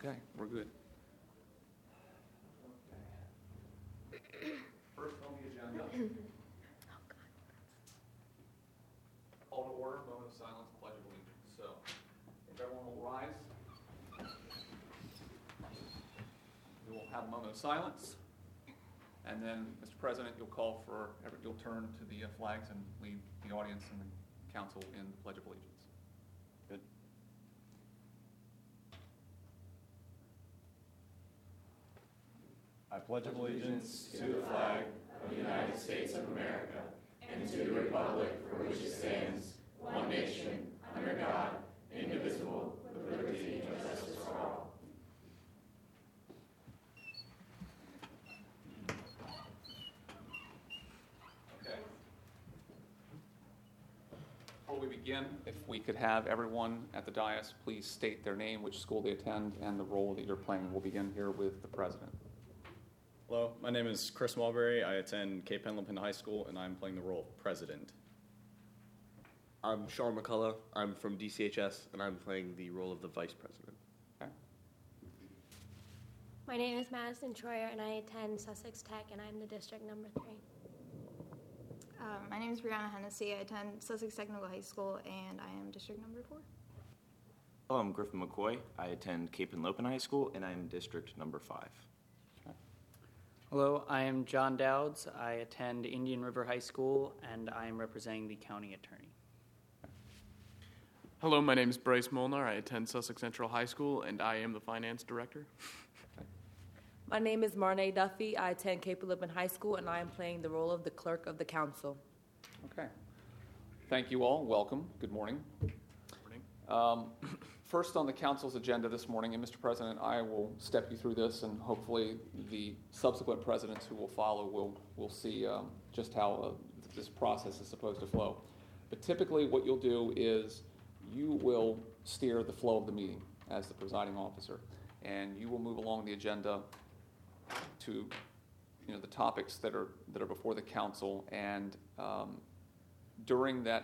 Okay, we're good. First on the agenda. Call to order, moment of silence, pledge of allegiance. So, if everyone will rise, we will have a moment of silence. And then, Mr. President, you'll turn to the flags and lead the audience and the council in the Pledge of Allegiance. Good. I pledge allegiance to the flag of the United States of America and to the republic for which it stands, one nation, under God, indivisible, with liberty and justice for all. Okay. Before we begin, if we could have everyone at the dais please state their name, which school they attend, and the role that you're playing. We'll begin here with the president. Hello, my name is Chris Mulberry. I attend Cape Henlopen High School, and I'm playing the role of president. I'm Sean McCullough. I'm from DCHS, and I'm playing the role of the vice president. Okay. My name is Madison Troyer, and I attend Sussex Tech, and I'm the district number 3. My name is Brianna Hennessy. I attend Sussex Technical High School, and I am district number 4. Hello, I'm Griffin McCoy. I attend Cape Henlopen High School, and I'm district number 5. Hello, I am John Dowds. I attend Indian River High School, and I am representing the county attorney. Hello, my name is Bryce Molnar. I attend Sussex Central High School, and I am the finance director. My name is Marnay Duffy. I attend Cape Henlopen High School, and I am playing the role of the clerk of the council. Okay. Thank you all. Welcome. Good morning. First on the council's agenda this morning, and Mr. President, I will step you through this, and hopefully the subsequent presidents who will follow will see just how this process is supposed to flow. But typically what you'll do is you will steer the flow of the meeting as the presiding officer, and you will move along the agenda to the topics that are before the council, and during that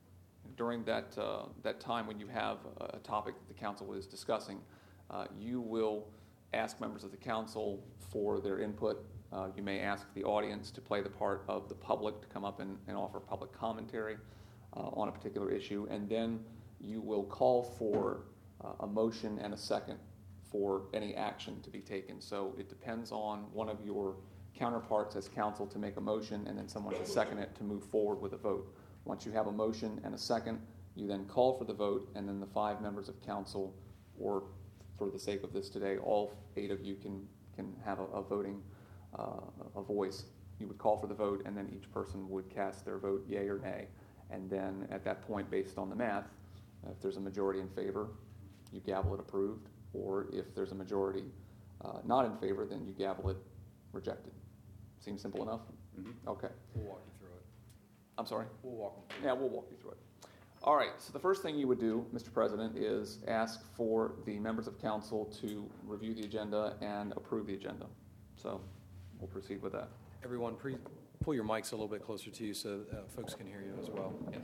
time when you have a topic that the council is discussing, you will ask members of the council for their input. You may ask the audience to play the part of the public to come up and offer public commentary on a particular issue, and then you will call for a motion and a second for any action to be taken. So it depends on one of your counterparts as council to make a motion, and then someone to second it to move forward with a vote. Once you have a motion and a second, you then call for the vote, and then the 5 members of council, or for the sake of this today, all 8 of you can have a voting, a voice. You would call for the vote, and then each person would cast their vote yea or nay. And then at that point, based on the math, if there's a majority in favor, you gavel it approved, or if there's a majority not in favor, then you gavel it rejected. Seems simple enough? Mm-hmm. Okay. We'll walk you through it. I'm sorry? We'll walk them through Yeah, we'll walk you through it. All right, so the first thing you would do, Mr. President, is ask for the members of council to review the agenda and approve the agenda. So we'll proceed with that. Everyone, pull your mics a little bit closer to you so folks can hear you as well. Yes.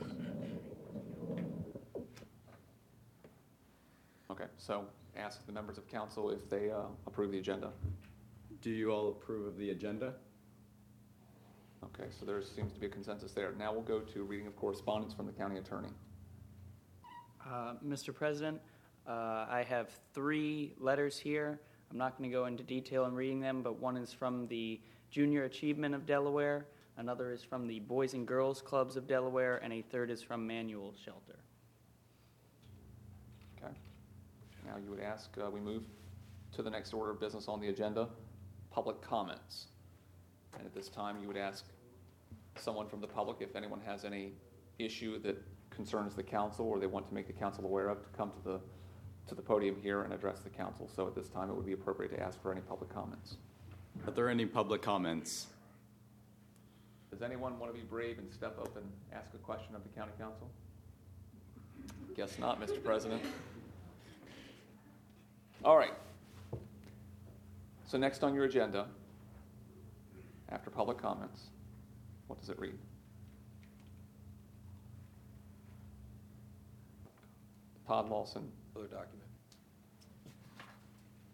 Okay, so ask the members of council if they approve the agenda. Do you all approve of the agenda? Okay, so there seems to be a consensus there. Now we'll go to reading of correspondence from the county attorney. Mr. President, I have 3 letters here. I'm not going to go into detail in reading them, but one is from the Junior Achievement of Delaware, another is from the Boys and Girls Clubs of Delaware, and a third is from Manual Shelter. Okay. Now you would ask, we move to the next order of business on the agenda, public comments. And at this time, you would ask someone from the public, if anyone has any issue that concerns the council or they want to make the council aware of, to come to the podium here and address the council. So at this time, it would be appropriate to ask for any public comments. Are there any public comments? Does anyone want to be brave and step up and ask a question of the county council? Guess not, Mr. President. All right. So next on your agenda, after public comments, what does it read? Todd Lawson. Other document.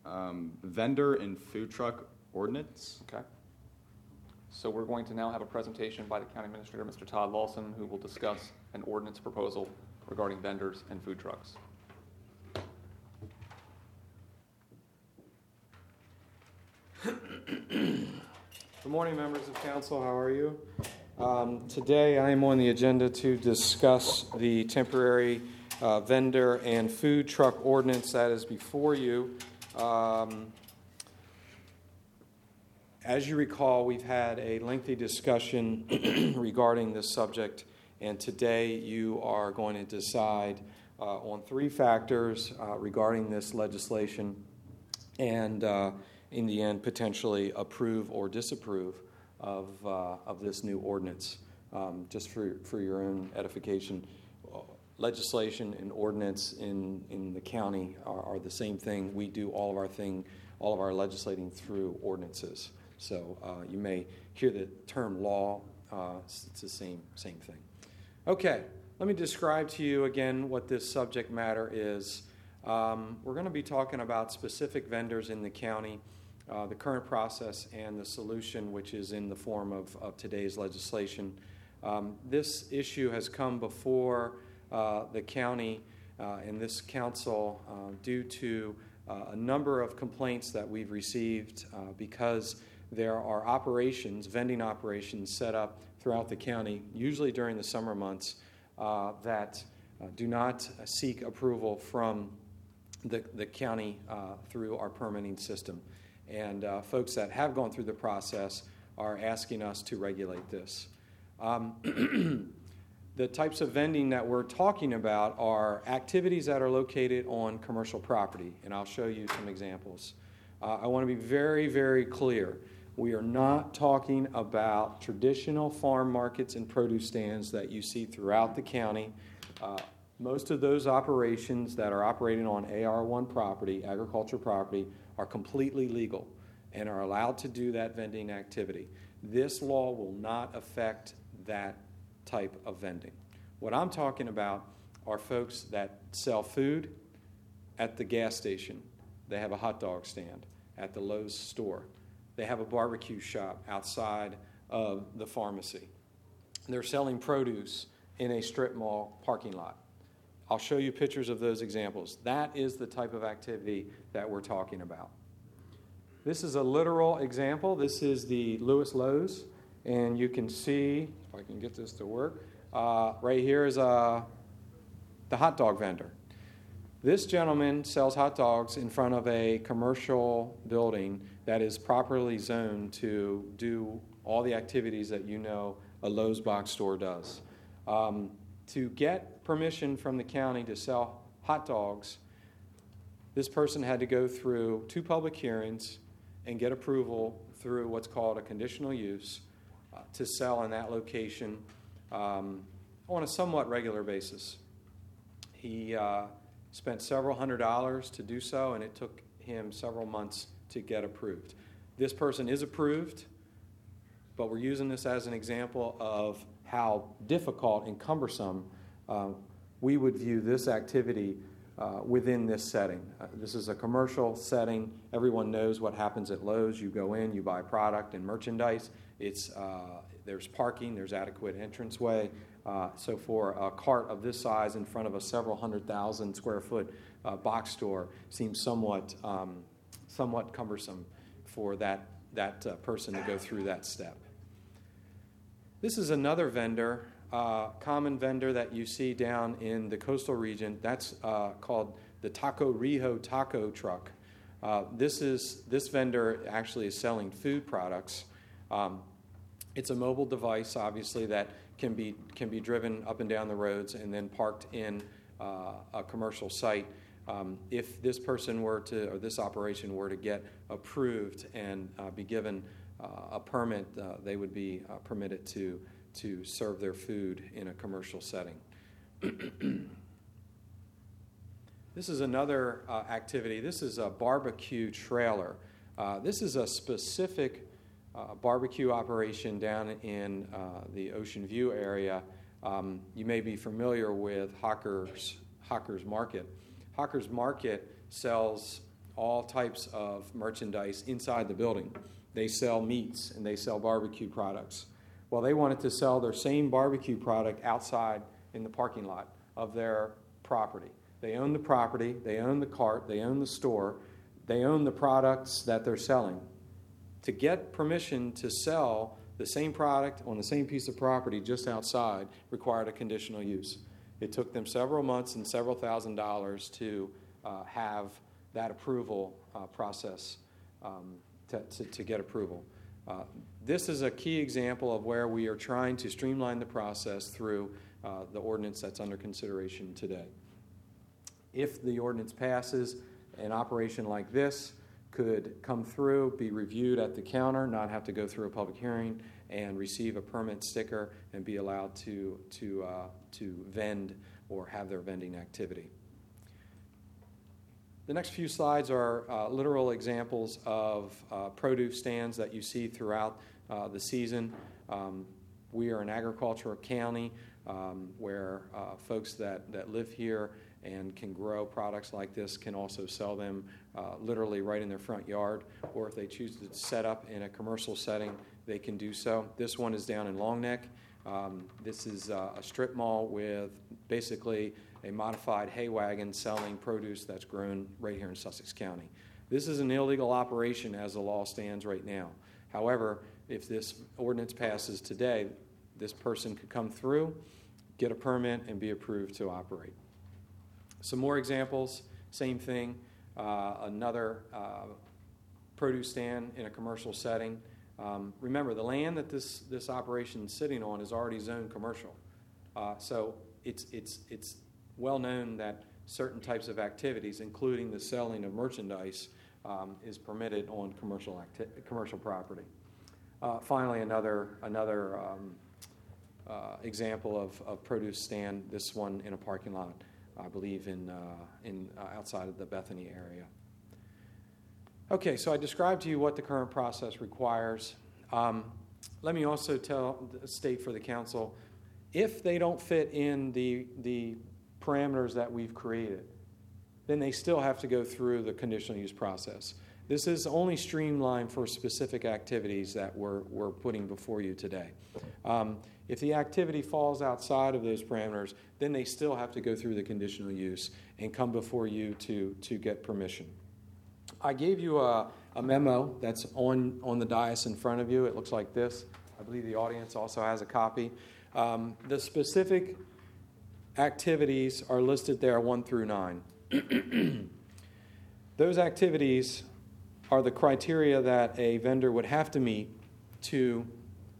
Vendor and food truck ordinance. Okay. So we're going to now have a presentation by the County Administrator, Mr. Todd Lawson, who will discuss an ordinance proposal regarding vendors and food trucks. Good morning, members of council. How are you? Today I am on the agenda to discuss the temporary vendor and food truck ordinance that is before you. As you recall, we've had a lengthy discussion regarding this subject, and today you are going to decide on three factors regarding this legislation, and in the end, potentially approve or disapprove of this new ordinance. Just for your own edification, legislation and ordinance in the county are the same thing. We do all of our legislating through ordinances. So you may hear the term law. It's the same thing. Okay, let me describe to you again what this subject matter is. We're going to be talking about specific vendors in the county, the current process, and the solution, which is in the form of today's legislation. This issue has come before the county and this council due to a number of complaints that we've received because there are vending operations set up throughout the county, usually during the summer months, that do not seek approval from the county through our permitting system. And folks that have gone through the process are asking us to regulate this. The types of vending that we're talking about are activities that are located on commercial property, and I'll show you some examples. I want to be very, very clear. We are not talking about traditional farm markets and produce stands that you see throughout the county. Most of those operations that are operating on AR1 property, agriculture property, are completely legal and are allowed to do that vending activity. This law will not affect that type of vending. What I'm talking about are folks that sell food at the gas station. They have a hot dog stand at the Lowe's store. They have a barbecue shop outside of the pharmacy. They're selling produce in a strip mall parking lot. I'll show you pictures of those examples. That is the type of activity that we're talking about. This is a literal example. This is the Lewis Lowe's, and you can see, if I can get this to work, right here is the hot dog vendor. This gentleman sells hot dogs in front of a commercial building that is properly zoned to do all the activities that you know a Lowe's box store does. To get permission from the county to sell hot dogs, this person had to go through 2 public hearings and get approval through what's called a conditional use to sell in that location on a somewhat regular basis. He spent several $100s to do so, and it took him several months to get approved. This person is approved, but we're using this as an example of how difficult and cumbersome we would view this activity within this setting. This is a commercial setting. Everyone knows what happens at Lowe's. You go in, you buy product and merchandise. There's parking, there's adequate entranceway. So for a cart of this size in front of a several 100,000 square foot box store seems somewhat cumbersome for that person to go through that step. This is another vendor, common vendor that you see down in the coastal region. That's called the Taco Rijo taco truck. This vendor actually is selling food products. It's a mobile device, obviously, that can be driven up and down the roads and then parked in a commercial site. If this person or this operation were to get approved and be given a permit, they would be permitted to serve their food in a commercial setting. This is another activity. This is a barbecue trailer. This is a specific barbecue operation down in the Ocean View area. You may be familiar with Hawker's Market. Hawker's Market sells all types of merchandise inside the building. They sell meats and they sell barbecue products. Well, they wanted to sell their same barbecue product outside in the parking lot of their property. They own the property, they own the cart, they own the store, they own the products that they're selling. To get permission to sell the same product on the same piece of property just outside required a conditional use. It took them several months and several $1,000s to have that approval process to get approval. This is a key example of where we are trying to streamline the process through the ordinance that's under consideration today. If the ordinance passes, an operation like this could come through, be reviewed at the counter, not have to go through a public hearing, and receive a permit sticker and be allowed to vend or have their vending activity. The next few slides are literal examples of produce stands that you see throughout the season. We are an agricultural county where folks that live here and can grow products like this can also sell them literally right in their front yard, or if they choose to set up in a commercial setting, they can do so. This one is down in Long Neck. This is a strip mall with basically a modified hay wagon selling produce that's grown right here in Sussex County. This is an illegal operation as the law stands right now. However, if this ordinance passes today, this person could come through, get a permit, and be approved to operate. Some more examples, same thing. Another produce stand in a commercial setting. Remember, the land that this operation is sitting on is already zoned commercial. So it's well known that certain types of activities, including the selling of merchandise, is permitted on commercial property. Finally, another example of produce stand. This one in a parking lot, I believe, in outside of the Bethany area. Okay, so I described to you what the current process requires. Let me also state for the council, if they don't fit in the parameters that we've created, then they still have to go through the conditional use process. This is only streamlined for specific activities that we're putting before you today. If the activity falls outside of those parameters, then they still have to go through the conditional use and come before you to get permission. I gave you a memo that's on the dais in front of you. It looks like this. I believe the audience also has a copy. The specific activities are listed there 1 through 9. Those activities are the criteria that a vendor would have to meet to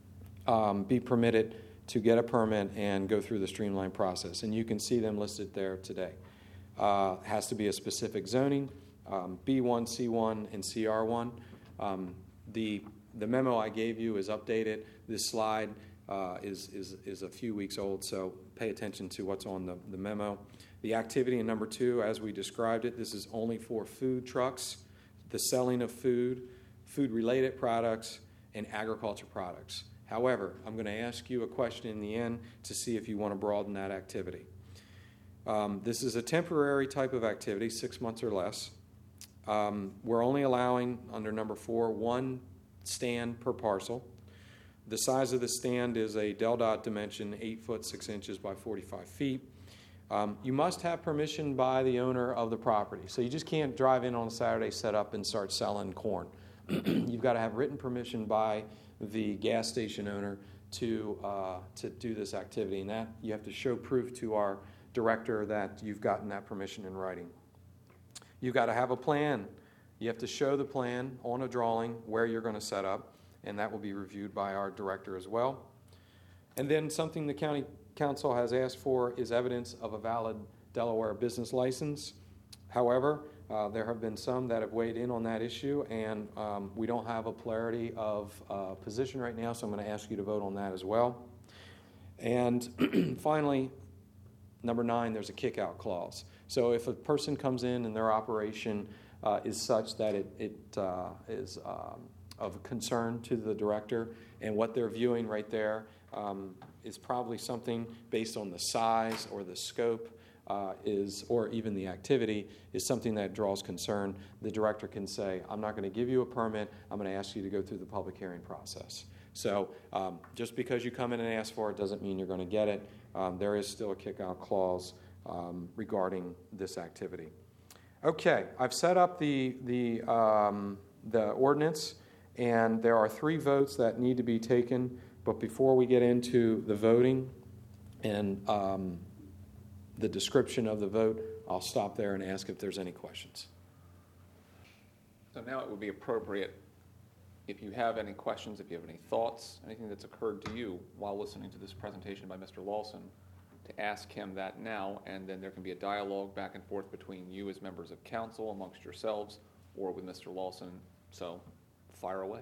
be permitted to get a permit and go through the streamlined process. And you can see them listed there today. Has to be a specific zoning, B1, C1, and CR1. The memo I gave you is updated. This slide is a few weeks old, so pay attention to what's on the memo. The activity in number 2, as we described it, this is only for food trucks, the selling of food, food-related products, and agriculture products. However, I'm going to ask you a question in the end to see if you want to broaden that activity. This is a temporary type of activity, 6 months or less. We're only allowing, under number 4, 1 stand per parcel. The size of the stand is a Del Dot dimension, 8 foot 6 inches by 45 feet. You must have permission by the owner of the property. So you just can't drive in on a Saturday, set up, and start selling corn. You've got to have written permission by the gas station owner to do this activity. And that you have to show proof to our director that you've gotten that permission in writing. You've got to have a plan. You have to show the plan on a drawing where you're going to set up, and that will be reviewed by our director as well. And then something the county council has asked for is evidence of a valid Delaware business license. However, there have been some that have weighed in on that issue, and we don't have a plurality of position right now, so I'm going to ask you to vote on that as well. And finally, number 9, there's a kick-out clause. So if a person comes in and their operation is such that it is of concern to the director, and what they're viewing right there is probably something based on the size or the scope or even the activity, is something that draws concern, the director can say, I'm not going to give you a permit, I'm going to ask you to go through the public hearing process. So just because you come in and ask for it doesn't mean you're going to get it. There is still a kick-out clause regarding this activity. Okay, I've set up the ordinance, and there are 3 votes that need to be taken. But before we get into the voting and the description of the vote, I'll stop there and ask if there's any questions. So now it would be appropriate, if you have any questions, if you have any thoughts, anything that's occurred to you while listening to this presentation by Mr. Lawson, to ask him that now, and then there can be a dialogue back and forth between you as members of council amongst yourselves or with Mr. Lawson. So fire away.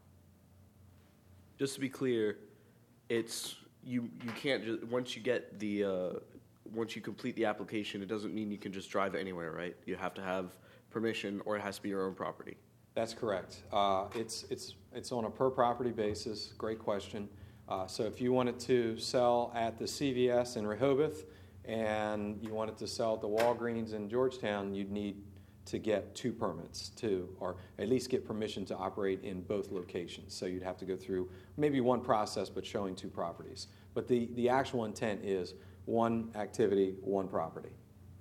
Just to be clear, it's you can't just once you complete the application, it doesn't mean you can just drive anywhere, right? You have to have permission, or it has to be your own property. That's correct. It's on a per property basis. Great question. So if you wanted to sell at the CVS in Rehoboth and you wanted to sell at the Walgreens in Georgetown, you'd need to get 2 permits or at least get permission to operate in both locations. So you'd have to go through maybe one process, but showing 2 properties. But the actual intent is 1 activity, 1 property.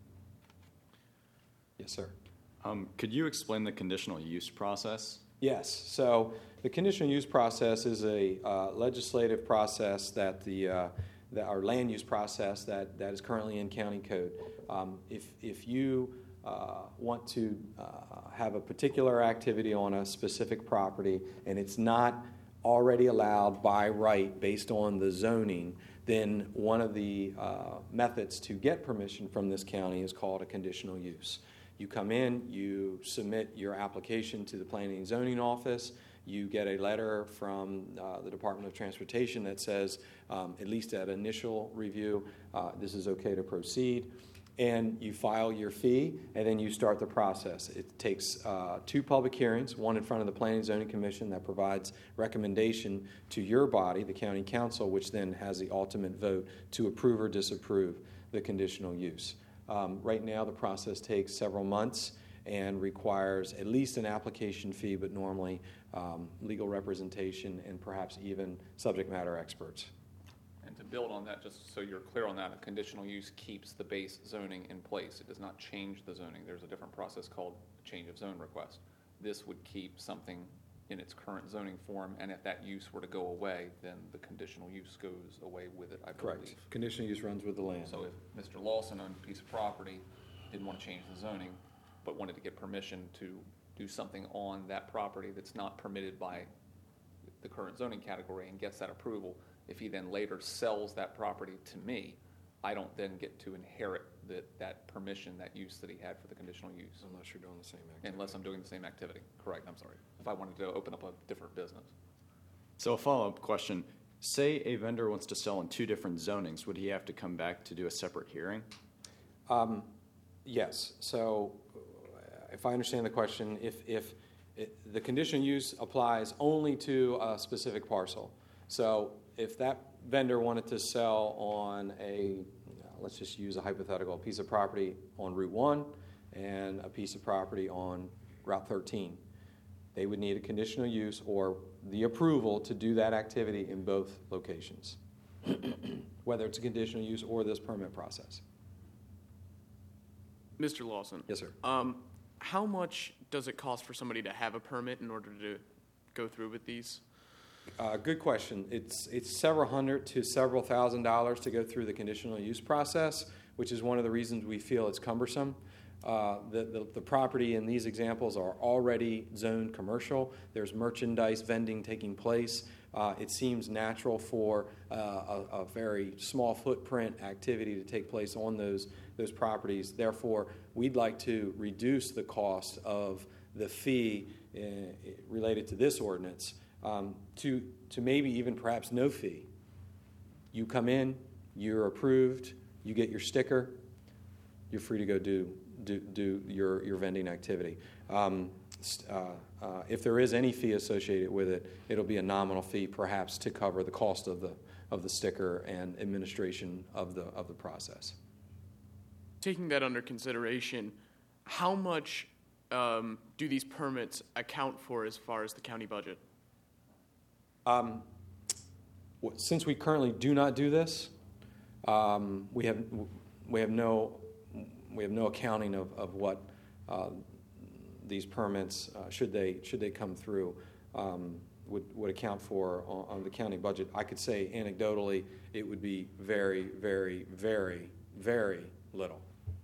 Yes, sir. Could you explain the conditional use process? Yes. So the conditional use process is a legislative process that our land use process that is currently in county code. If you want to have a particular activity on a specific property and it's not already allowed by right based on the zoning, then one of the methods to get permission from this county is called a conditional use. You come in, you submit your application to the Planning and Zoning Office, you get a letter from the Department of Transportation that says, at least at initial review, this is okay to proceed, and you file your fee, and then you start the process. It takes 2 public hearings, one in front of the Planning and Zoning Commission that provides recommendation to your body, the County Council, which then has the ultimate vote to approve or disapprove the conditional use. Right now, the process takes several months and requires at least an application fee, but normally legal representation and perhaps even subject matter experts. And to build on that, just so you're clear on that, a conditional use keeps the base zoning in place. It does not change the zoning. There's a different process called change of zone request. This would keep something in its current zoning form, and if that use were to go away, then the conditional use goes away with it, I believe. Correct. Conditional use runs with the land. So if Mr. Lawson owned a piece of property, didn't want to change the zoning, but wanted to get permission to do something on that property that's not permitted by the current zoning category and gets that approval, if he then later sells that property to me, I don't then get to inherit that permission, that use that he had for the conditional use. Unless you're doing the same activity. Unless I'm doing the same activity. Correct, I'm sorry. If I wanted to open up a different business. So a follow-up question. Say a vendor wants to sell in 2 different zonings. Would he have to come back to do a separate hearing? Yes. So if I understand the question, if the conditional use applies only to a specific parcel. So if that vendor wanted to sell on let's just use a hypothetical, piece of property on Route 1 and a piece of property on Route 13, they would need a conditional use or the approval to do that activity in both locations, whether it's a conditional use or this permit process. Mr. Lawson. Yes, sir. How much does it cost for somebody to have a permit in order to go through with these? Good question. It's several hundred to several $1,000s to go through the conditional use process, which is one of the reasons we feel it's cumbersome. The property in these examples are already zoned commercial. There's merchandise vending taking place. It seems natural for a very small footprint activity to take place on those properties. Therefore, we'd like to reduce the cost of the fee related to this ordinance to maybe even perhaps no fee. You come in, you're approved, you get your sticker, you're free to go do your vending activity. If there is any fee associated with it, it'll be a nominal fee, perhaps to cover the cost of the sticker and administration of the process. taking that under consideration, how much do these permits account for as far as the county budget? Since we currently do not do this, we have no accounting of what these permits, should they come through, would account for on the county budget. I could say anecdotally it would be very, very, very, very little.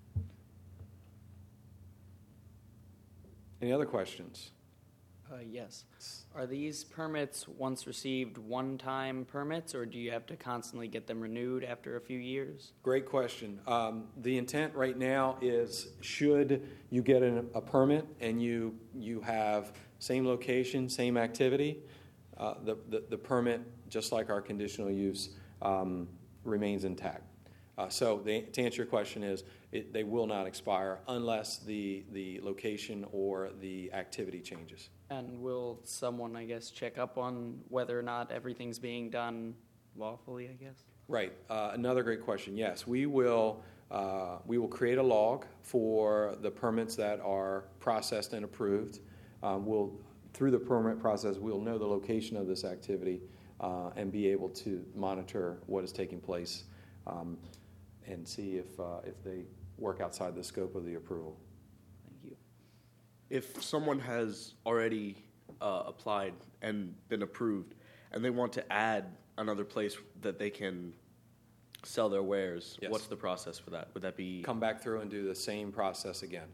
Any other questions? Yes. Are these permits, once received, one-time permits, or do you have to constantly get them renewed after a few years? Great question. The intent right now is, should you get a permit and you have same location, same activity, the permit, just like our conditional use, remains intact. So to answer your question is, they will not expire unless the location or the activity changes. And will someone, I guess, check up on whether or not everything's being done lawfully, I guess? Right. Another great question. Yes, we will create a log for the permits that are processed and approved. Through the permit process, we'll know the location of this activity and be able to monitor what is taking place and see if they work outside the scope of the approval. Thank you. If someone has already applied and been approved, and they want to add another place that they can sell their wares, Yes. What's the process for that? Would that be... Come back through and do the same process again.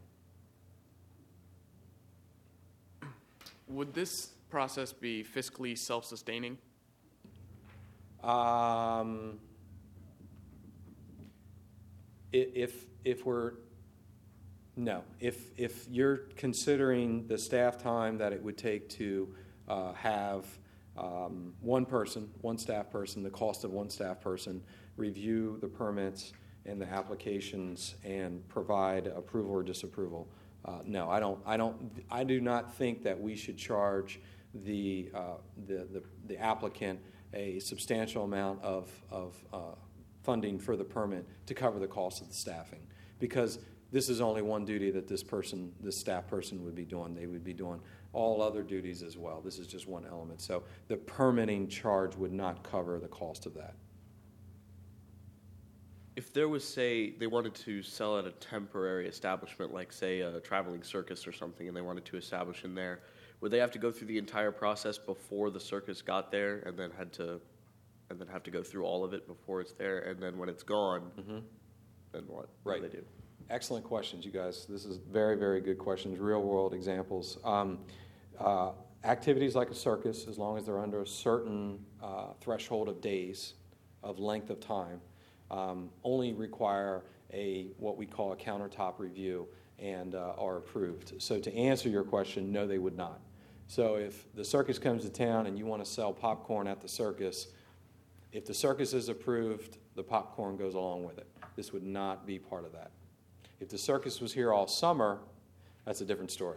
Would this process be fiscally self-sustaining? If you're considering the staff time that it would take to have one staff person, the cost of one staff person, review the permits and the applications and provide approval or disapproval. No, I do not think that we should charge the applicant a substantial amount of funding for the permit to cover the cost of the staffing, because this is only one duty that this staff person would be doing. They would be doing all other duties as well. This is just one element. So the permitting charge would not cover the cost of that. If there was, say, they wanted to sell at a temporary establishment, like, say, a traveling circus or something, and they wanted to establish in there, would they have to go through the entire process before the circus got there, and then have to go through all of it before it's there, and then when it's gone, then what? Right. What do they do? Excellent questions, you guys. This is very, very good questions, real-world examples. Activities like a circus, as long as they're under a certain threshold of days, of length of time, only require what we call a countertop review and are approved. So to answer your question, no, they would not. So if the circus comes to town and you want to sell popcorn at the circus, if the circus is approved, the popcorn goes along with it. This would not be part of that. If the circus was here all summer, that's a different story.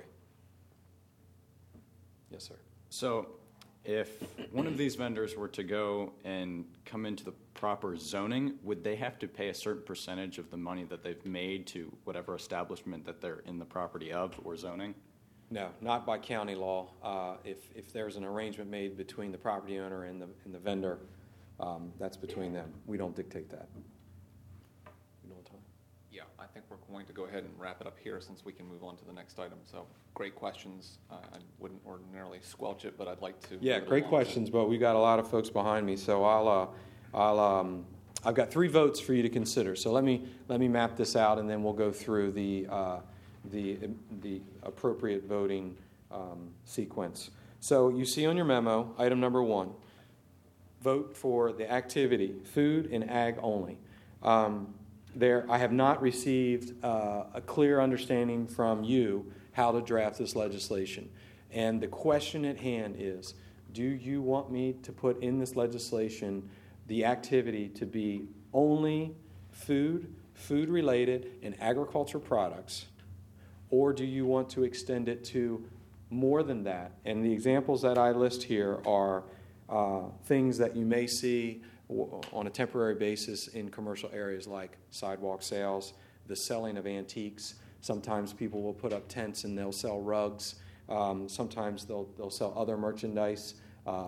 Yes, sir. So if one of these vendors were to go and come into the proper zoning, would they have to pay a certain percentage of the money that they've made to whatever establishment that they're in the property of or zoning? No, not by county law. If there's an arrangement made between the property owner and the vendor, that's between them. We don't dictate that. You know what time? Yeah, I think we're going to go ahead and wrap it up here since we can move on to the next item. So great questions. I wouldn't ordinarily squelch it, but I'd like to. Yeah, move it great along. questions, but we've got a lot of folks behind me, so I've got 3 votes for you to consider. So let me map this out, and then we'll go through the appropriate voting sequence. So you see on your memo, item number 1, vote for the activity, food and ag only. I have not received a clear understanding from you how to draft this legislation. And the question at hand is, do you want me to put in this legislation the activity to be only food-related, and agriculture products, or do you want to extend it to more than that? And the examples that I list here are things that you may see on a temporary basis in commercial areas like sidewalk sales, the selling of antiques. Sometimes people will put up tents and they'll sell rugs. Sometimes they'll sell other merchandise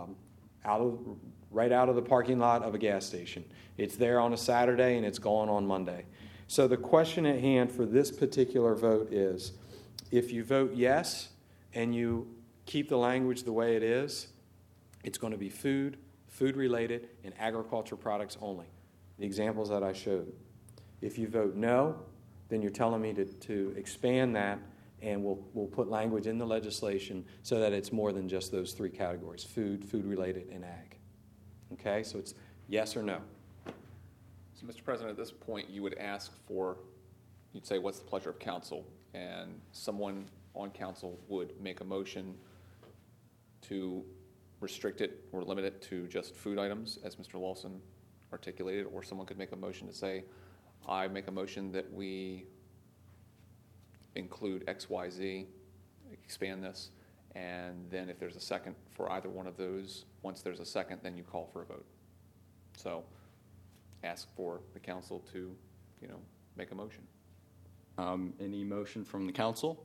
right out of the parking lot of a gas station. It's there on a Saturday and it's gone on Monday. So the question at hand for this particular vote is, if you vote yes and you keep the language the way it is, it's going to be food, food-related, and agriculture products only, the examples that I showed. If you vote no, then you're telling me to expand that, and we'll put language in the legislation so that it's more than just those three categories: food, food-related, and ag. Okay, so it's yes or no. So, Mr. President, at this point, you would ask for, you'd say, what's the pleasure of council? And someone on council would make a motion to restrict it or limit it to just food items, as Mr. Lawson articulated, or someone could make a motion to say, I make a motion that we include XYZ, expand this, and then if there's a second for either one of those, once there's a second, then you call for a vote. So ask for the council to, make a motion. Any motion from the council?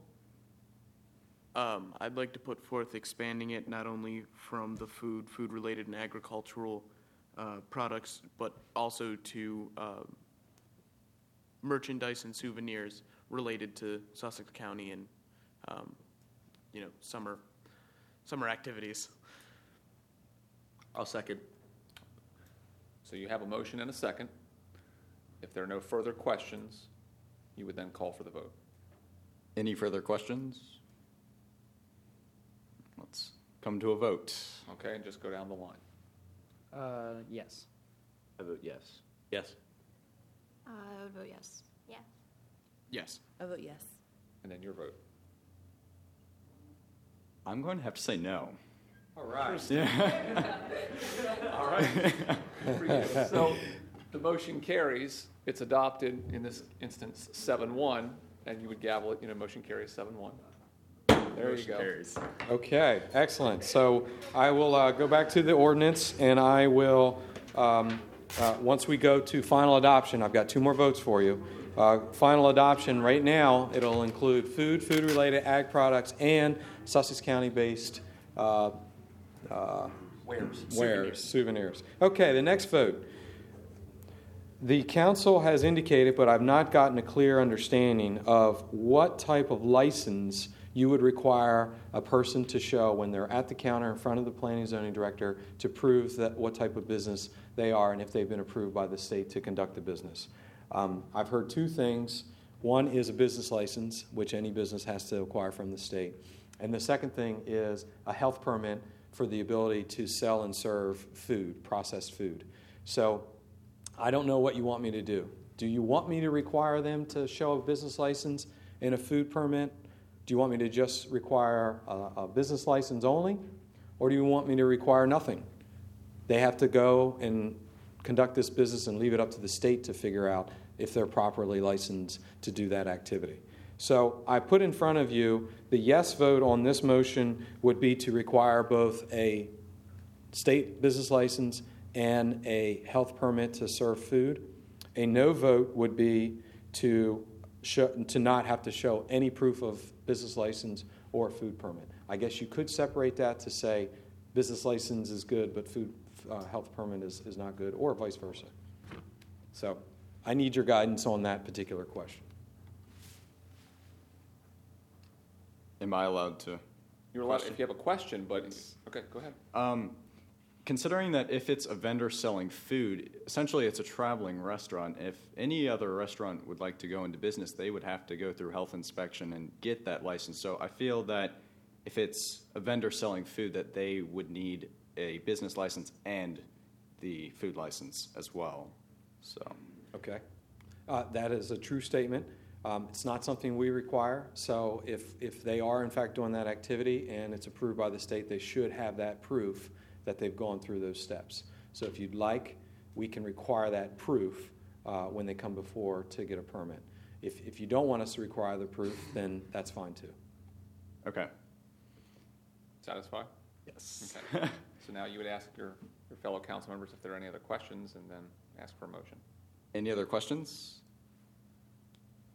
I'd like to put forth expanding it not only from the food-related and agricultural products, but also to merchandise and souvenirs related to Sussex County and, summer activities. I'll second. So you have a motion and a second. If there are no further questions, you would then call for the vote. Any further questions? Let's come to a vote. Okay, and just go down the line. Yes. I vote yes. Yes. I would vote yes. Yeah. Yes. I vote yes. And then your vote. I'm going to have to say no. All right. Yeah. All right. So the motion carries. It's adopted, in this instance, 7-1, and you would gavel it, motion carries 7-1. There you go. Carries. Okay, excellent. So I will go back to the ordinance, and I will, once we go to final adoption, I've got 2 more votes for you. Final adoption, right now, it'll include food, food-related ag products, and Sussex County-based souvenirs. Okay, the next vote. The council has indicated, but I've not gotten a clear understanding of what type of license you would require a person to show when they're at the counter in front of the planning and zoning director to prove that what type of business they are and if they've been approved by the state to conduct the business. I've heard 2 things. One is a business license, which any business has to acquire from the state. And the second thing is a health permit for the ability to sell and serve food, processed food. So I don't know what you want me to do. Do you want me to require them to show a business license and a food permit? Do you want me to just require a business license only? Or do you want me to require nothing? They have to go and conduct this business and leave it up to the state to figure out if they're properly licensed to do that activity. So I put in front of you the yes vote on this motion would be to require both a state business license and a health permit to serve food. A no vote would be to not have to show any proof of business license or food permit. I guess you could separate that to say business license is good, but food health permit is not good, or vice versa. So I need your guidance on that particular question. Am I allowed to? You're allowed, if you have a question, but okay, go ahead. Considering that if it's a vendor selling food, essentially it's a traveling restaurant. If any other restaurant would like to go into business, they would have to go through health inspection and get that license. So I feel that if it's a vendor selling food, that they would need a business license and the food license as well. So, okay, that is a true statement. It's not something we require. So if they are in fact doing that activity and it's approved by the state, they should have that proof that they've gone through those steps. So if you'd like, we can require that proof when they come before to get a permit. If you don't want us to require the proof, then that's fine too. okay. Satisfied? Yes. Okay. So now you would ask your fellow council members if there are any other questions and then ask for a motion. Any other questions?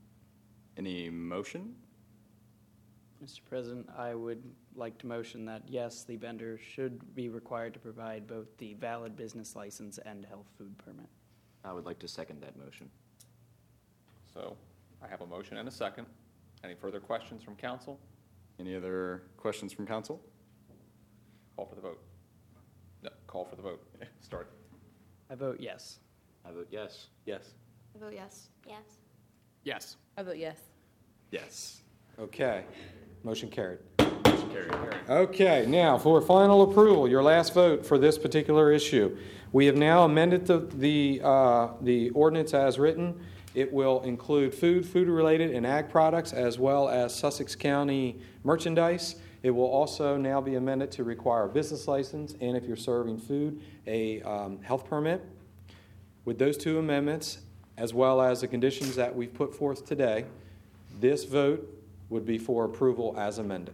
Any motion? Mr. President, I would like to motion that, yes, the vendor should be required to provide both the valid business license and health food permit. I would like to second that motion. So I have a motion and a second. Any further questions from council? Any other questions from council? Call for the vote. No, call for the vote. Start. I vote yes. I vote yes. Yes. I vote yes. Yes. Yes. I vote yes. Yes. Okay, motion carried. Motion carried. Okay, now for final approval, your last vote for this particular issue. We have now amended the ordinance as written. It will include food-related, and ag products, as well as Sussex County merchandise. It will also now be amended to require a business license, and if you're serving food, a health permit. With those two amendments, as well as the conditions that we've put forth today, this vote would be for approval as amended.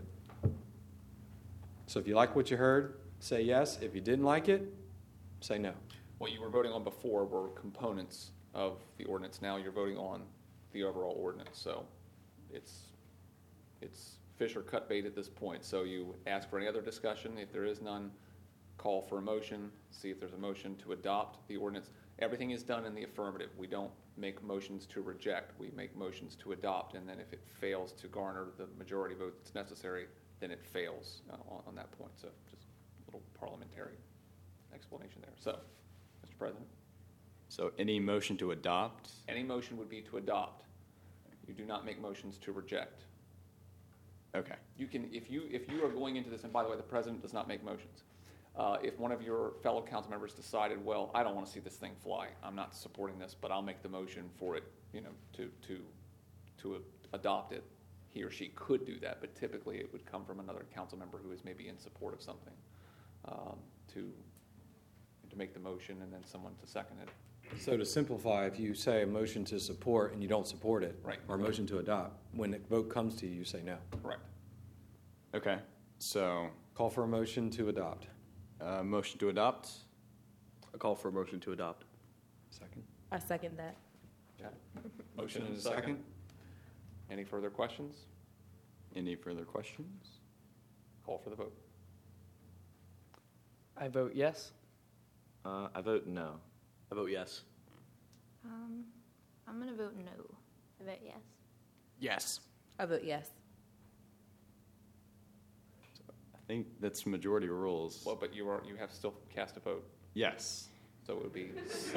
So if you like what you heard, say yes. If you didn't like it, say no. What you were voting on before were components of the ordinance. Now you're voting on the overall ordinance. So it's fish or cut bait at this point. So you ask for any other discussion. If there is none, call for a motion. See if there's a motion to adopt the ordinance. Everything is done in the affirmative. We don't make motions to reject. We make motions to adopt. And then if it fails to garner the majority vote that's necessary, then it fails on that point. So just a little parliamentary explanation there. So, Mr. President. So any motion to adopt? Any motion would be to adopt. You do not make motions to reject. Okay. You can, if you are going into this, and by the way, the president does not make motions. If one of your fellow council members decided, well, I don't want to see this thing fly, I'm not supporting this, but I'll make the motion for it, to adopt it, he or she could do that, but typically it would come from another council member who is maybe in support of something, to make the motion and then someone to second it. So to simplify, if you say a motion to support and you don't support it, Right. or a motion to adopt, when the vote comes to you, you say no. Correct. Okay. So Call for a motion to adopt. motion to adopt? A call for a motion to adopt. Second. I second that. Okay. Motion and a second. Any further questions? Any further questions? Call for the vote. I vote yes. I vote no. I vote yes. I'm going to vote no. I vote yes. Yes. I vote yes. I think that's majority rules. Well, but you have to still cast a vote. Yes. So it would be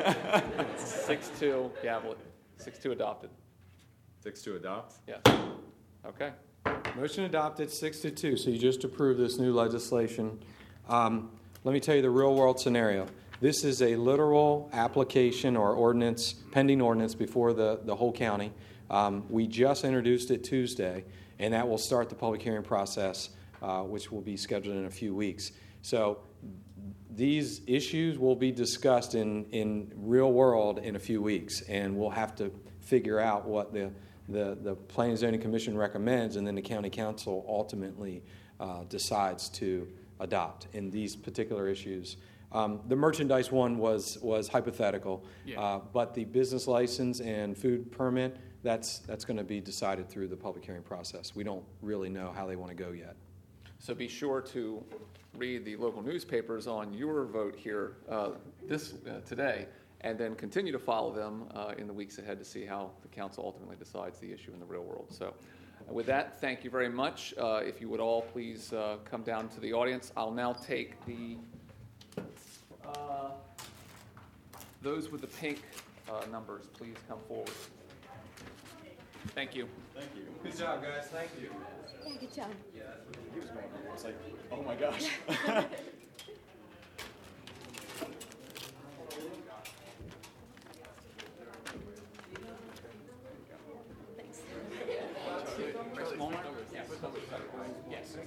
6-2, gavel it, 6-2 adopted. 6 to adopt? Yes. Okay. Motion adopted, 6-2. So you just approved this new legislation. Let me tell you the real-world scenario. This is a literal application or ordinance, pending ordinance before the whole county. We just introduced it Tuesday, and that will start the public hearing process, which will be scheduled in a few weeks. So these issues will be discussed in real world in a few weeks, and we'll have to figure out what the Planning and Zoning Commission recommends, and then the county council ultimately decides to adopt in these particular issues. The merchandise one was hypothetical, but the business license and food permit, that's going to be decided through the public hearing process. We don't really know how they want to go yet. So be sure to read the local newspapers on your vote here today, and then continue to follow them in the weeks ahead to see how the council ultimately decides the issue in the real world. So with that, thank you very much. If you would all please come down to the audience. I'll now take those with the pink numbers, please come forward. Thank you. Thank you. Good job, guys. Thank you. Yeah, good job. I was like, oh my gosh. Thanks. Yes.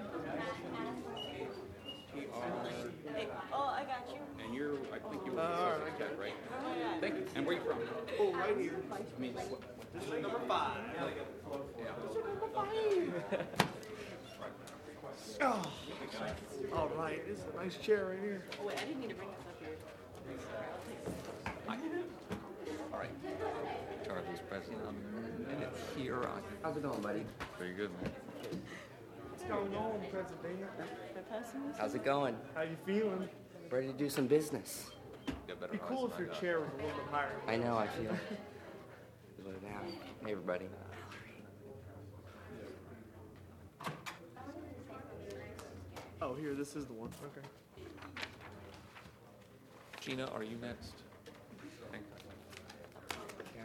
Oh, I got you. And I think you were the tech, right? Thank you. And where are you from? Oh, right here. I mean, This is number 5. Oh. All right. This is a nice chair right here. Oh, wait, I didn't mean to bring this up here. All right. Charlie's president. Minutes here. How's it going, buddy? Pretty good, man. What's going on, President? How's it going? How you feeling? Ready to do some business. It'd be cool if your chair was a little bit higher. I know, I feel. Slow down. Hey, everybody. Oh, here, this is the one. Okay. Gina, are you next?